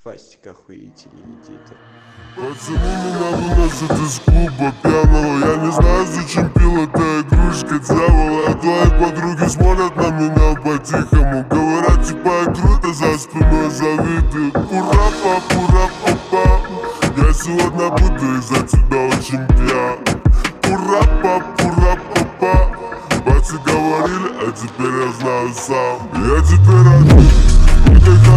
Фастик охуительный где-то. Пацаны меня выносят из клуба пьяного. Я не знаю, зачем пил, это игрушка дьявола. А твои подруги смотрят на меня по-тихому. Говорят, типа, круто, за спиной завидуют. Ура-па-пура-па-па. Я сегодня буду из-за тебя очень пьян. Ура-па-пура-па-па. Бати говорили, а теперь я знаю сам. Я теперь один.